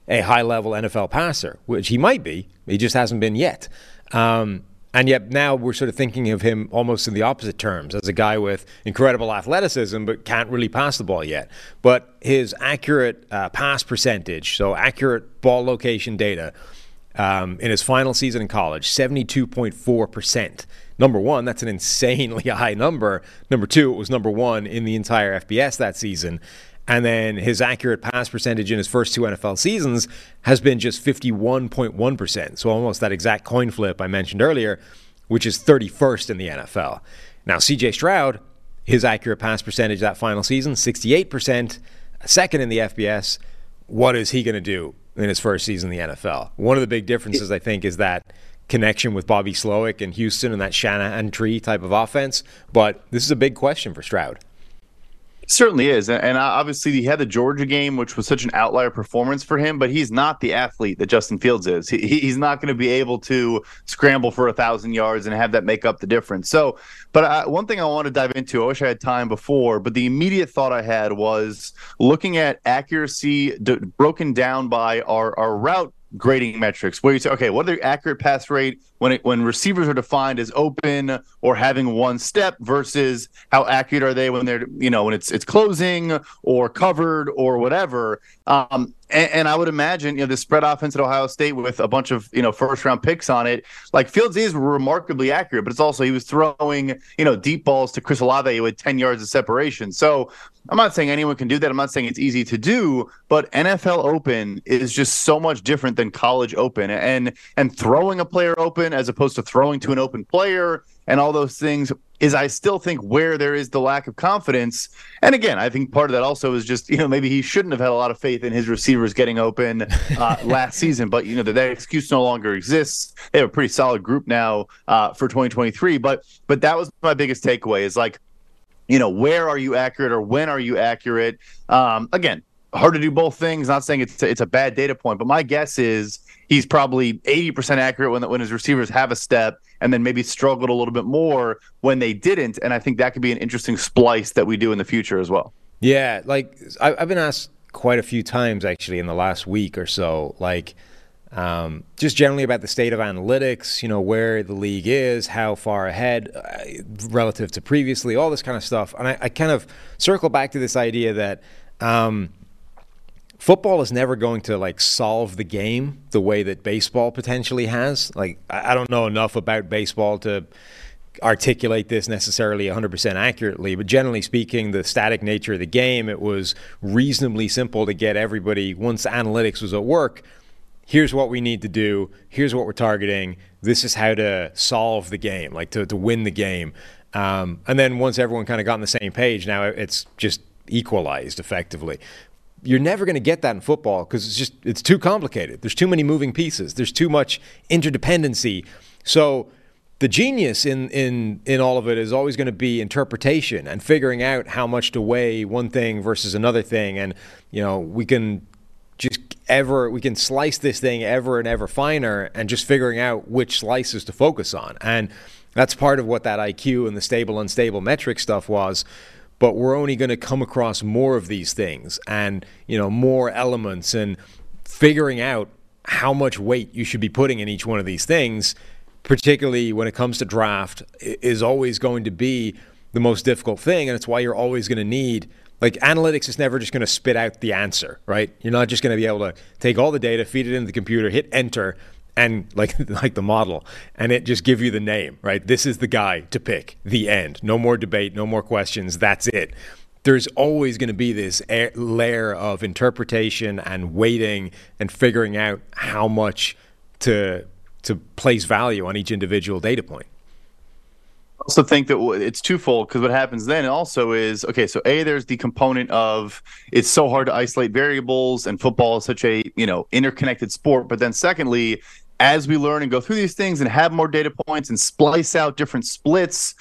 a high-level N F L passer, which he might be. He just hasn't been yet. Um, and yet now we're sort of thinking of him almost in the opposite terms, as a guy with incredible athleticism but can't really pass the ball yet. But his accurate uh, pass percentage, so accurate ball location data, um, in his final season in college, seventy-two point four percent. Number one, that's an insanely high number. Number two, it was number one in the entire F B S that season. And then his accurate pass percentage in his first two N F L seasons has been just fifty-one point one percent. So almost that exact coin flip I mentioned earlier, which is thirty-first in the N F L. Now, C J Stroud, his accurate pass percentage that final season, sixty-eight percent, second in the F B S. What is he going to do in his first season in the N F L? One of the big differences, I think, is that connection with Bobby Slowick and Houston and that Shanahan tree type of offense. But this is a big question for Stroud. Certainly is. And obviously he had the Georgia game, which was such an outlier performance for him, but he's not the athlete that Justin Fields is. He, he's not going to be able to scramble for a thousand yards and have that make up the difference. So, but I, one thing I want to dive into, I wish I had time before, but the immediate thought I had was looking at accuracy d- broken down by our, our route grading metrics, where you say, okay, what are the accurate pass rate when it, when receivers are defined as open or having one step versus how accurate are they when they're, you know, when it's it's closing or covered or whatever. Um, and, and I would imagine, you know, the spread offense at Ohio State with a bunch of, you know, first round picks on it, like Fields is remarkably accurate, but it's also he was throwing, you know, deep balls to Chris Olave with ten yards of separation. So I'm not saying anyone can do that. I'm not saying it's easy to do, but N F L Open is just so much different than college Open, and and throwing a player open as opposed to throwing to an open player and all those things is, I still think, where there is the lack of confidence. And again, I think part of that also is just, you know, maybe he shouldn't have had a lot of faith in his receivers getting open uh, last season, but, you know, that, that excuse no longer exists. They have a pretty solid group now uh, for twenty twenty-three. But but that was my biggest takeaway is like, you know, where are you accurate or when are you accurate? Um, again, hard to do both things. Not saying it's a, it's a bad data point, but my guess is he's probably eighty percent accurate when when his receivers have a step, and then maybe struggled a little bit more when they didn't. And I think that could be an interesting splice that we do in the future as well. Yeah, like I, I've been asked quite a few times actually in the last week or so, like um, just generally about the state of analytics, you know, where the league is, how far ahead uh, relative to previously, all this kind of stuff. And I, I kind of circle back to this idea that um, football is never going to like solve the game the way that baseball potentially has. Like, I don't know enough about baseball to articulate this necessarily one hundred percent accurately, but generally speaking, the static nature of the game, it was reasonably simple to get everybody, once analytics was at work, here's what we need to do, here's what we're targeting, this is how to solve the game, like to, to win the game. Um, and then once everyone kind of got on the same page, now it's just equalized effectively. You're never going to get that in football because it's just it's too complicated. There's too many moving pieces. There's too much interdependency. So the genius in in in all of it is always going to be interpretation and figuring out how much to weigh one thing versus another thing. And you know, we can just ever we can slice this thing ever and ever finer, and just figuring out which slices to focus on. And that's part of what that I Q and the stable unstable metric stuff was. But we're only going to come across more of these things and, you know, more elements, and figuring out how much weight you should be putting in each one of these things, particularly when it comes to draft, is always going to be the most difficult thing. And it's why you're always going to need, like, analytics is never just going to spit out the answer, right? You're not just going to be able to take all the data, feed it into the computer, hit enter, and like like the model, and it just give you the name, right? This is the guy to pick, the end. No more debate, no more questions, that's it. There's always going to be this air, layer of interpretation and weighting and figuring out how much to to place value on each individual data point. I also think that it's twofold, because what happens then also is, okay, so A, there's the component of it's so hard to isolate variables, and football is such a, you know, interconnected sport. But then secondly, as we learn and go through these things and have more data points and splice out different splits,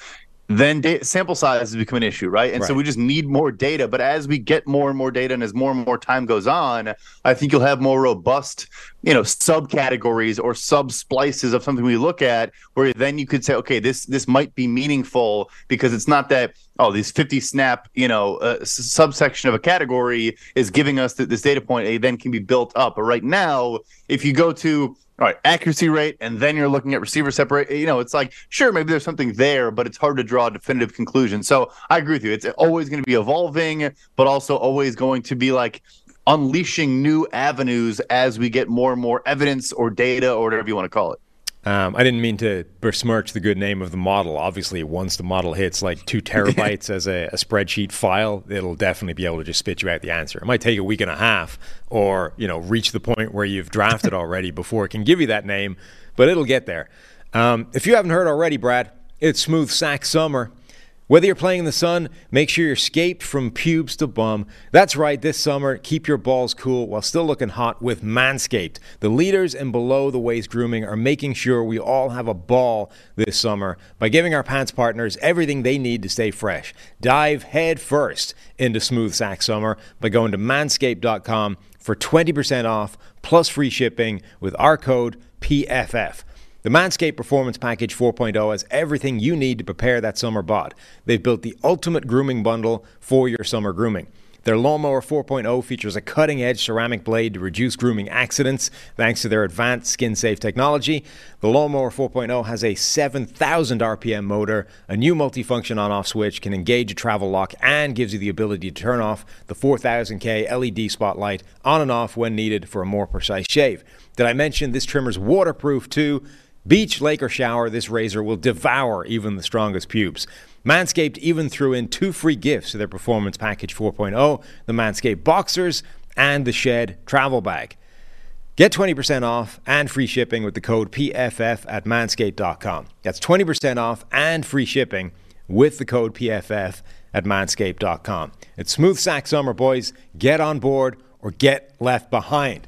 then da- sample size has become an issue, right? And Right. so we just need more data. But as we get more and more data and as more and more time goes on, I think you'll have more robust, you know, subcategories or sub-splices of something we look at where then you could say, okay, this this might be meaningful because it's not that, oh, these fifty snap, you know, uh, s- subsection of a category is giving us th- this data point, it then can be built up. But right now, if you go to all right, accuracy rate, and then you're looking at receiver separate. You know, it's like, sure, maybe there's something there, but it's hard to draw a definitive conclusion. So I agree with you. It's always going to be evolving, but also always going to be like unleashing new avenues as we get more and more evidence or data or whatever you want to call it. Um, I didn't mean to besmirch the good name of the model. Obviously, once the model hits like two terabytes as a, a spreadsheet file, it'll definitely be able to just spit you out the answer. It might take a week and a half or, you know, reach the point where you've drafted already before it can give you that name, but it'll get there. Um, if you haven't heard already, Brad, it's Smooth Sack Summer. Whether you're playing in the sun, make sure you're scaped from pubes to bum. That's right, this summer, keep your balls cool while still looking hot with Manscaped. The leaders in below-the-waist grooming are making sure we all have a ball this summer by giving our pants partners everything they need to stay fresh. Dive head first into Smooth Sack Summer by going to manscaped dot com for twenty percent off plus free shipping with our code P F F. The Manscaped Performance Package four point oh has everything you need to prepare that summer bod. They've built the ultimate grooming bundle for your summer grooming. Their Lawnmower four point oh features a cutting-edge ceramic blade to reduce grooming accidents thanks to their advanced skin-safe technology. The Lawnmower four point oh has a seven thousand R P M motor, a new multifunction on-off switch, can engage a travel lock, and gives you the ability to turn off the four thousand K L E D spotlight on and off when needed for a more precise shave. Did I mention this trimmer's waterproof too? Beach, lake, or shower, this razor will devour even the strongest pubes. Manscaped even threw in two free gifts to their Performance Package four point oh, the Manscaped Boxers and the Shed Travel Bag. Get twenty percent off and free shipping with the code P F F at manscaped dot com. That's twenty percent off and free shipping with the code P F F at manscaped dot com. It's Smooth Sack Summer, boys. Get on board or get left behind.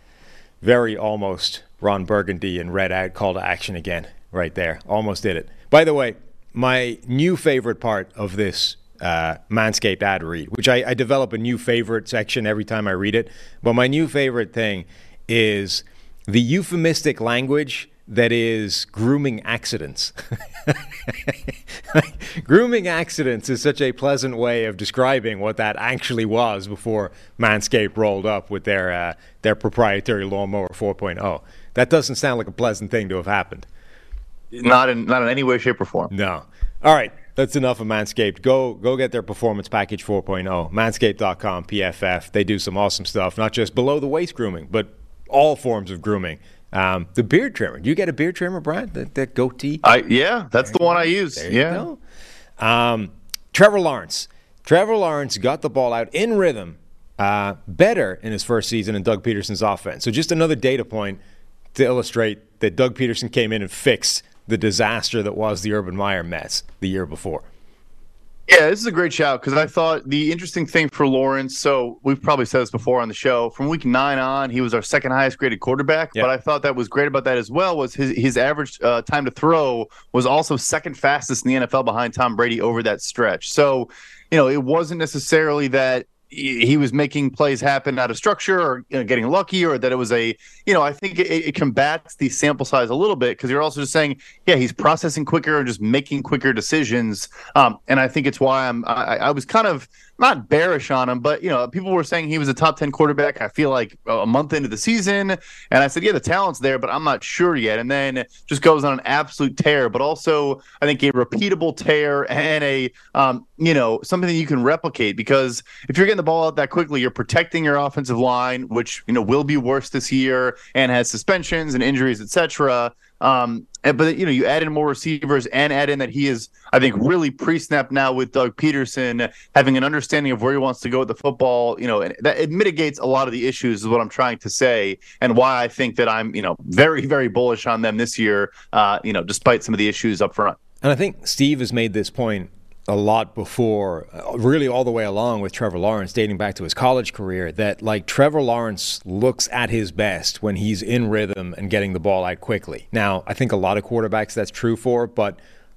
Very almost Ron Burgundy and Red Out call to action again right there. Almost did it. By the way, my new favorite part of this uh, Manscaped ad read, which I, I develop a new favorite section every time I read it, but my new favorite thing is the euphemistic language that is grooming accidents. Grooming accidents is such a pleasant way of describing what that actually was before Manscaped rolled up with their uh, their proprietary Lawnmower four point oh. That doesn't sound like a pleasant thing to have happened. Not in not in any way, shape, or form. No. All right, that's enough of Manscaped. Go go get their Performance Package four point oh. manscaped dot com, P F F. They do some awesome stuff, not just below-the-waist grooming, but all forms of grooming. Um, the beard trimmer. Do you get a beard trimmer, Brad? That, that goatee? I yeah, that's there the one I use. There yeah. You go. Um, Trevor Lawrence. Trevor Lawrence got the ball out in rhythm uh, better in his first season in Doug Peterson's offense. So just another data point to illustrate that Doug Peterson came in and fixed the disaster that was the Urban Meyer mess the year before. Yeah, this is a great shout because I thought the interesting thing for Lawrence, so we've probably said this before on the show, from week nine on, he was our second highest graded quarterback. Yep. But I thought that was great about that as well was his, his average uh, time to throw was also second fastest in the N F L behind Tom Brady over that stretch. So, you know, it wasn't necessarily that he was making plays happen out of structure or you know, getting lucky or that it was a, you know, I think it, it combats the sample size a little bit because you're also just saying, yeah, he's processing quicker and just making quicker decisions. Um, and I think it's why I'm, I, I was kind of not bearish on him, but, you know, people were saying he was a top ten quarterback. I feel like a month into the season. And I said, yeah, the talent's there, but I'm not sure yet. And then just goes on an absolute tear, but also I think a repeatable tear and a, um, you know, something that you can replicate because if you're getting the ball out that quickly, you're protecting your offensive line, which, you know, will be worse this year and has suspensions and injuries, et cetera. Um, and, but, you know, you add in more receivers and add in that he is, I think, really pre-snap now with Doug Peterson, having an understanding of where he wants to go with the football, you know, and that it mitigates a lot of the issues is what I'm trying to say and why I think that I'm, you know, very, very bullish on them this year, uh, you know, despite some of the issues up front. And I think Steve has made this point a lot before, really all the way along with Trevor Lawrence, dating back to his college career, that like Trevor Lawrence looks at his best when he's in rhythm and getting the ball out quickly. Now, I think a lot of quarterbacks that's true for, but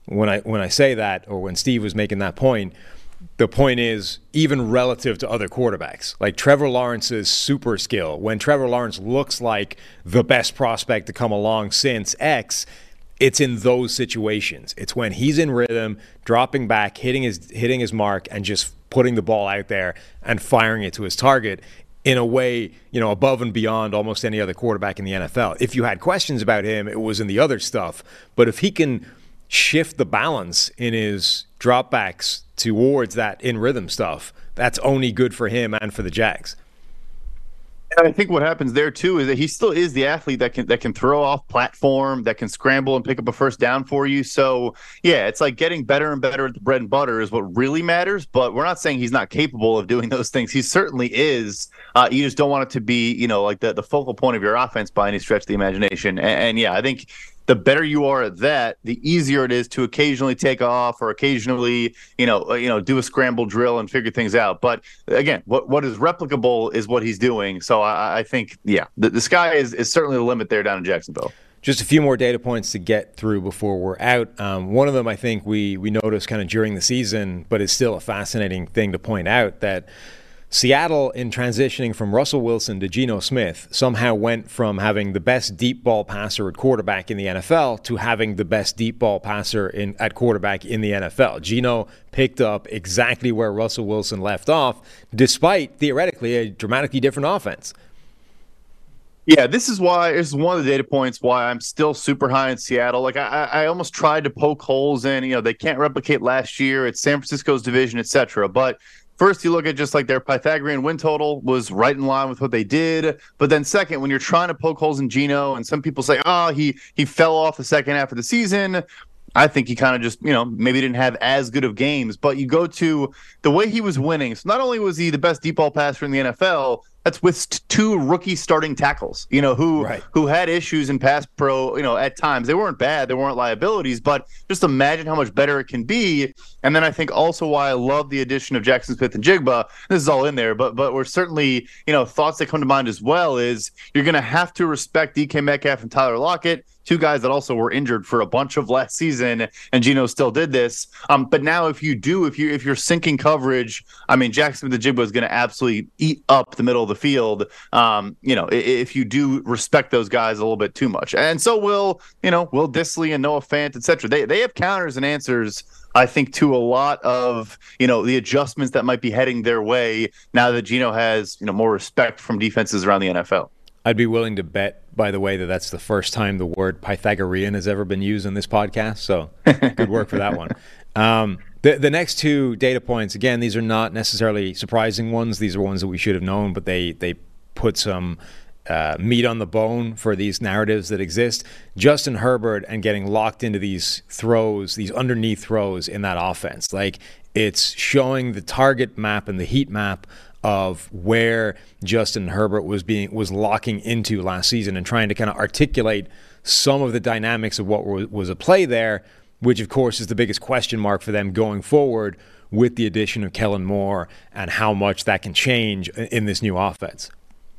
when I when I say that, or when Steve was making that point, the point is even relative to other quarterbacks, like Trevor Lawrence's super skill, when Trevor Lawrence looks like the best prospect to come along since X, it's in those situations. It's when he's in rhythm, dropping back, hitting his hitting his mark, and just putting the ball out there and firing it to his target in a way, you know, above and beyond almost any other quarterback in the N F L. If you had questions about him, it was in the other stuff. But if he can shift the balance in his dropbacks towards that in-rhythm stuff, that's only good for him and for the Jags. And I think what happens there too is that he still is the athlete that can that can throw off platform, that can scramble and pick up a first down for you. So yeah, it's like getting better and better at the bread and butter is what really matters. But we're not saying he's not capable of doing those things. He certainly is. Uh, you just don't want it to be, you know, like the, the focal point of your offense by any stretch of the imagination. And, and yeah, I think the better you are at that, the easier it is to occasionally take off or occasionally, you know, you know, do a scramble drill and figure things out. But again, what what is replicable is what he's doing. So I, I think, yeah, the, the sky is, is certainly the limit there down in Jacksonville. Just a few more data points to get through before we're out. Um, one of them I think we we noticed kind of during the season, but is still a fascinating thing to point out, that Seattle, in transitioning from Russell Wilson to Geno Smith, somehow went from having the best deep ball passer at quarterback in the N F L to having the best deep ball passer in at quarterback in the N F L. Geno picked up exactly where Russell Wilson left off, despite theoretically a dramatically different offense. Yeah, this is why this is one of the data points why I'm still super high in Seattle. Like I, I almost tried to poke holes in, you know, they can't replicate last year. It's San Francisco's division, et cetera. But first, you look at just like their Pythagorean win total was right in line with what they did. But then second, when you're trying to poke holes in Geno, and some people say, oh, he he fell off the second half of the season, I think he kind of just, you know, maybe didn't have as good of games. But you go to the way he was winning. So not only was he the best deep ball passer in the N F L, that's with two rookie starting tackles, you know, who right. who had issues in pass pro, you know, at times. They weren't bad. They weren't liabilities. But just imagine how much better it can be. And then I think also why I love the addition of Jackson Smith and Jigba. This is all in there. But but we're certainly, you know, thoughts that come to mind as well is you're going to have to respect D K Metcalf and Tyler Lockett, two guys that also were injured for a bunch of last season, and Geno still did this. Um, but now if you do, if you if you're sinking coverage, I mean, Jackson Smith and Jigba is going to absolutely eat up the middle of the field. Um, you know, if you do respect those guys a little bit too much, and so will you know Will Dissly and Noah Fant, et cetera. They they have counters and answers, I think, to a lot of, you know, the adjustments that might be heading their way now that Geno has, you know, more respect from defenses around the N F L. I'd be willing to bet, by the way, that that's the first time the word Pythagorean has ever been used in this podcast. So good work for that one. Um, the, the next two data points, again, these are not necessarily surprising ones. These are ones that we should have known, but they, they put some uh, meat on the bone for these narratives that exist. Justin Herbert and getting locked into these throws, these underneath throws in that offense. Like, it's showing the target map and the heat map of where Justin Herbert was being was locking into last season and trying to kind of articulate some of the dynamics of what was a play there, which of course is the biggest question mark for them going forward with the addition of Kellen Moore and how much that can change in this new offense.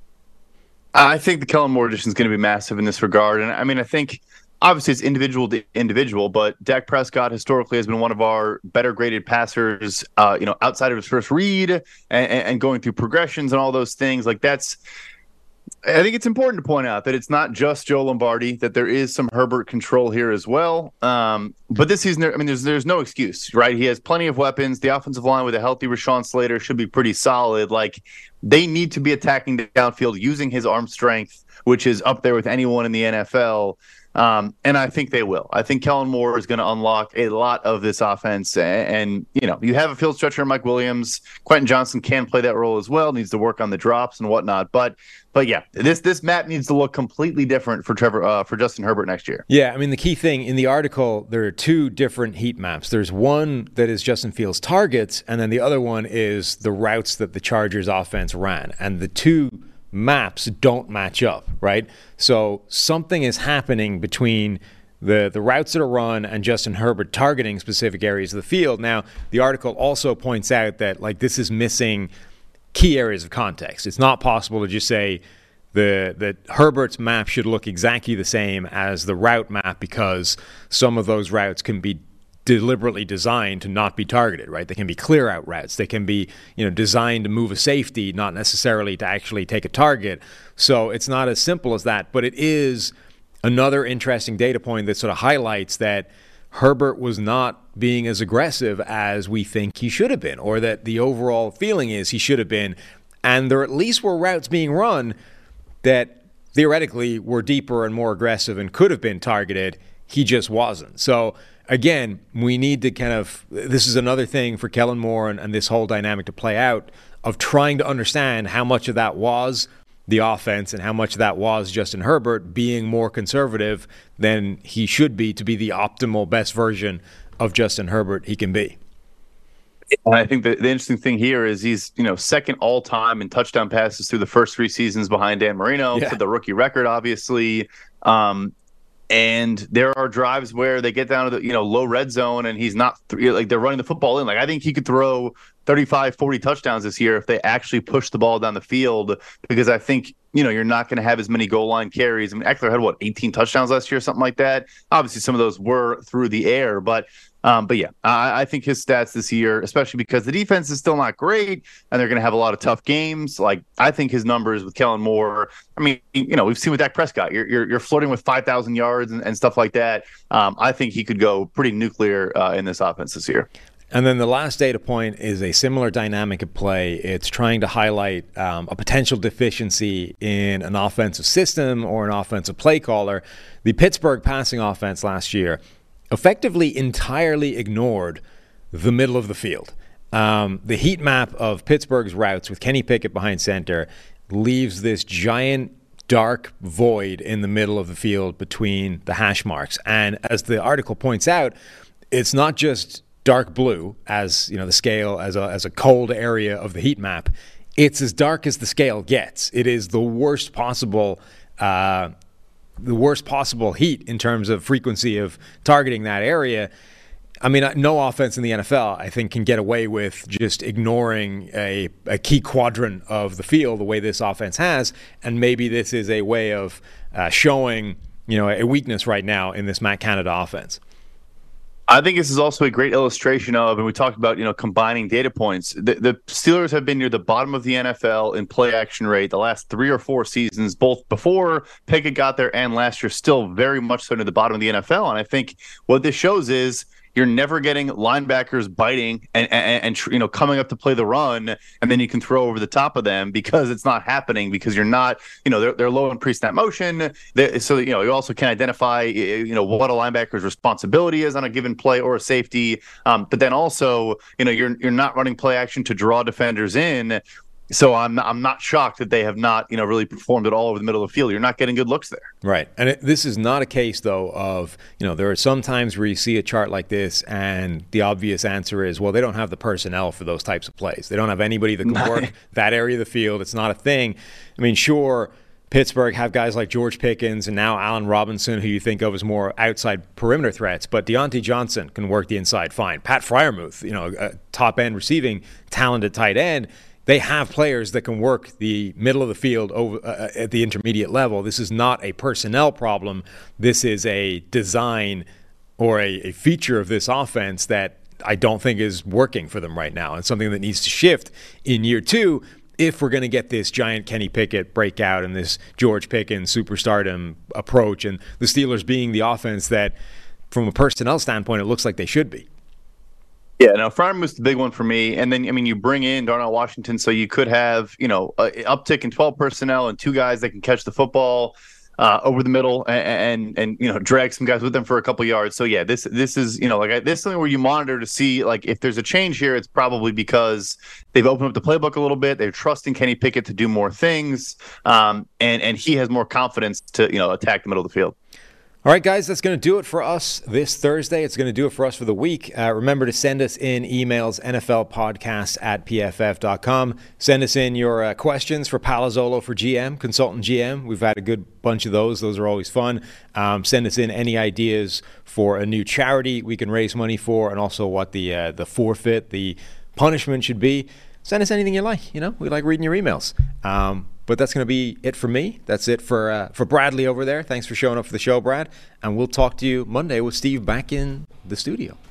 I think the Kellen Moore addition is going to be massive in this regard. And I mean, I think obviously it's individual to individual, but Dak Prescott historically has been one of our better graded passers, uh, you know, outside of his first read and, and going through progressions and all those things. Like that's, I think it's important to point out that it's not just Joe Lombardi, that there is some Herbert control here as well. Um, but this season, I mean, there's there's no excuse, right? He has plenty of weapons. The offensive line with a healthy Rashawn Slater should be pretty solid. Like, they need to be attacking the downfield using his arm strength, which is up there with anyone in the N F L. Um, and I think they will. I think Kellen Moore is going to unlock a lot of this offense. And, and, you know, you have a field stretcher in Mike Williams. Quentin Johnson can play that role as well, needs to work on the drops and whatnot. But, but yeah, this this map needs to look completely different for Trevor uh, for Justin Herbert next year. Yeah, I mean, the key thing in the article, there are two different heat maps. There's one that is Justin Fields' targets, and then the other one is the routes that the Chargers offense ran. And the two maps don't match up, right? So something is happening between the the routes that are run and Justin Herbert targeting specific areas of the field. Now, the article also points out that, like, this is missing key areas of context. It's not possible to just say the that Herbert's map should look exactly the same as the route map, because some of those routes can be deliberately designed to not be targeted, right? They can be clear out routes. They can be, you know, designed to move a safety, not necessarily to actually take a target. So it's not as simple as that, but it is another interesting data point that sort of highlights that Herbert was not being as aggressive as we think he should have been, or that the overall feeling is he should have been. And there at least were routes being run that theoretically were deeper and more aggressive and could have been targeted. He just wasn't. So again, we need to kind of, this is another thing for Kellen Moore and, and this whole dynamic to play out of trying to understand how much of that was the offense and how much of that was Justin Herbert being more conservative than he should be to be the optimal best version of Justin Herbert he can be. And I think the, the interesting thing here is he's, you know, second all time in touchdown passes through the first three seasons behind Dan Marino yeah. for the rookie record, obviously. Um, and there are drives where they get down to the, you know, low red zone and he's not th- like they're running the football in. Like I think he could throw thirty-five, forty touchdowns this year if they actually push the ball down the field, because I think, you know, you're not going to have as many goal line carries. I mean, Eckler had what, eighteen touchdowns last year, something like that. Obviously some of those were through the air, but Um, but yeah, I, I think his stats this year, especially because the defense is still not great and they're going to have a lot of tough games. Like I think his numbers with Kellen Moore, I mean, you know, we've seen with Dak Prescott, you're you're, you're flirting with five thousand yards and, and stuff like that. Um, I think he could go pretty nuclear uh, in this offense this year. And then the last data point is a similar dynamic at play. It's trying to highlight um, a potential deficiency in an offensive system or an offensive play caller. The Pittsburgh passing offense last year effectively entirely ignored the middle of the field. Um, the heat map of Pittsburgh's routes with Kenny Pickett behind center leaves this giant dark void in the middle of the field between the hash marks. And as the article points out, it's not just dark blue as, you know, the scale as a, as a cold area of the heat map. It's as dark as the scale gets. It is the worst possible uh the worst possible heat in terms of frequency of targeting that area. I mean, no offense in the N F L, I think, can get away with just ignoring a, a key quadrant of the field the way this offense has. And maybe this is a way of uh, showing, you know, a weakness right now in this Matt Canada offense. I think this is also a great illustration of, and we talked about, you know, combining data points. The, the Steelers have been near the bottom of the N F L in play action rate the last three or four seasons, both before Pickett got there and last year, still very much so near the bottom of the N F L. And I think what this shows is you're never getting linebackers biting and, and, and, you know, coming up to play the run, and then you can throw over the top of them because it's not happening, because you're not, you know, they're, they're low in pre-snap motion. They, so, you know, you also can identify, you know, what a linebacker's responsibility is on a given play or a safety. Um, but then also, you know, you're, you're not running play action to draw defenders in. So I'm I'm not shocked that they have not, you know, really performed at all over the middle of the field. You're not getting good looks there. Right. And it, this is not a case, though, of, you know, there are some times where you see a chart like this and the obvious answer is, well, they don't have the personnel for those types of plays. They don't have anybody that can work that area of the field. It's not a thing. I mean, sure, Pittsburgh have guys like George Pickens and now Allen Robinson, who you think of as more outside perimeter threats, but Deontay Johnson can work the inside fine. Pat Freiermuth, you know, a top-end receiving, talented tight end. They have players that can work the middle of the field over uh, at the intermediate level. This is not a personnel problem. This is a design or a, a feature of this offense that I don't think is working for them right now, and something that needs to shift in year two if we're going to get this giant Kenny Pickett breakout and this George Pickens superstardom approach, and the Steelers being the offense that, from a personnel standpoint, it looks like they should be. Yeah, no, Freiermuth's the big one for me. And then, I mean, you bring in Darnell Washington, so you could have, you know, an uptick in twelve personnel and two guys that can catch the football uh, over the middle and, and, and, you know, drag some guys with them for a couple yards. So, yeah, this this is, you know, like this is something where you monitor to see, like, if there's a change here, it's probably because they've opened up the playbook a little bit. They're trusting Kenny Pickett to do more things, um, and, and he has more confidence to, you know, attack the middle of the field. All right, guys, that's going to do it for us this Thursday. It's going to do it for us for the week. Uh, remember to send us in emails, N F L podcast at P F F dot com. Send us in your uh, questions for Palazzolo for G M, consultant G M. We've had a good bunch of those. Those are always fun. Um, send us in any ideas for a new charity we can raise money for, and also what the uh, the forfeit, the punishment should be. Send us anything you like. You know, we like reading your emails. Um, But that's going to be it for me. That's it for uh, for Bradley over there. Thanks for showing up for the show, Brad. And we'll talk to you Monday with Steve back in the studio.